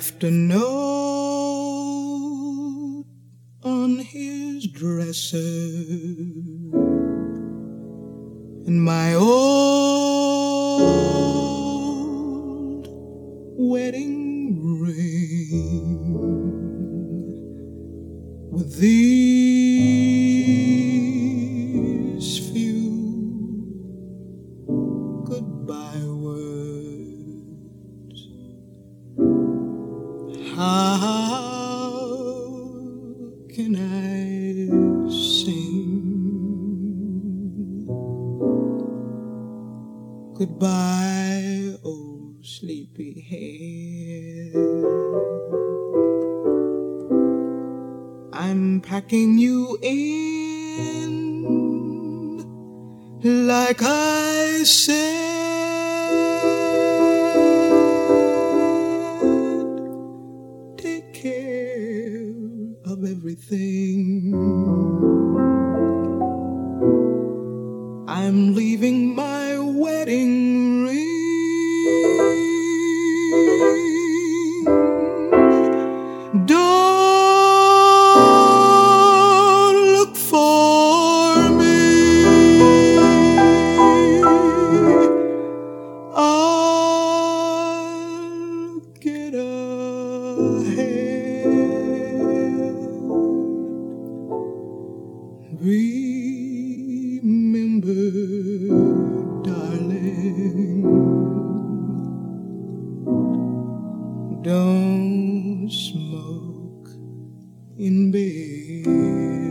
left a note on his dresser, and my old wedding ring with these few goodbye words. How can I sing goodbye, oh sleepyhead? I'm packing you in like I said. Take care of everything. I'm leaving my wedding ring. Don't look for me. I'll get ahead. Remember, darling, don't smoke in bed.